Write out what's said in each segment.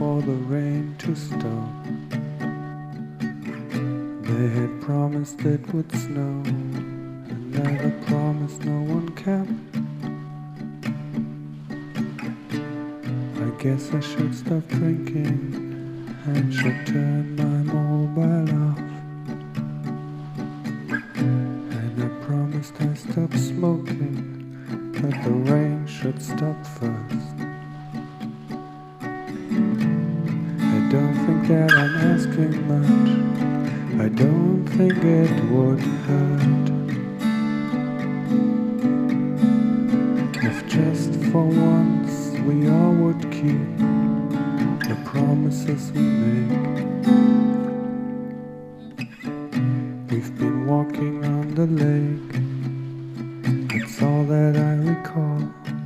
for the rain to stop. They had promised it would snow, and never promised no one kept. I guess I should stop drinking and should turn my mobile off. And I promised I'd stop smoking, but the rain should stop first. I don't think that I'm asking much. I don't think it would hurt if just for once we all would keep the promises we make. We've been walking on the lake, it's all that I recall.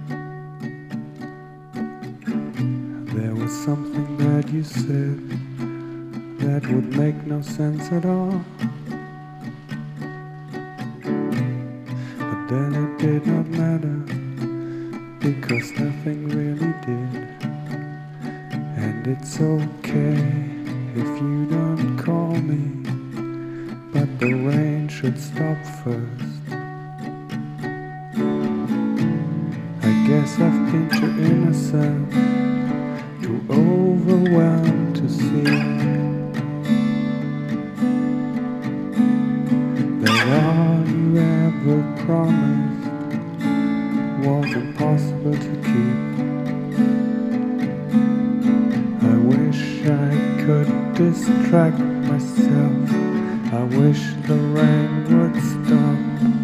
There was something that you said that would make no sense at all. But then it did not matter, because nothing really did. And it's okay if you don't call me, but the rain should stop first. I guess I've been too innocent, too overwhelmed to see that all you ever promised was impossible to keep. I wish I could distract myself. I wish the rain would stop.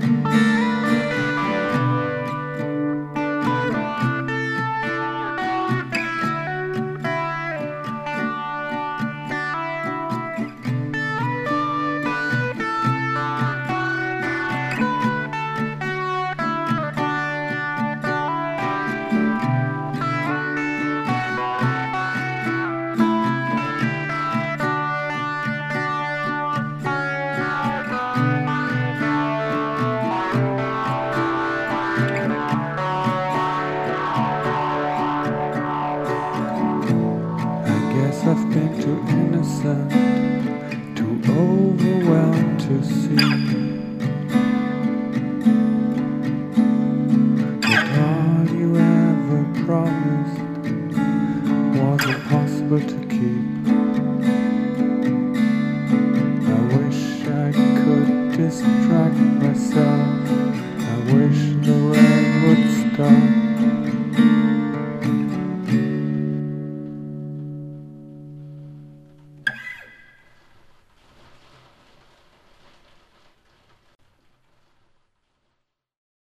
I've been too innocent, too overwhelmed to see that all you ever promised was impossible to keep. I wish I could distract myself.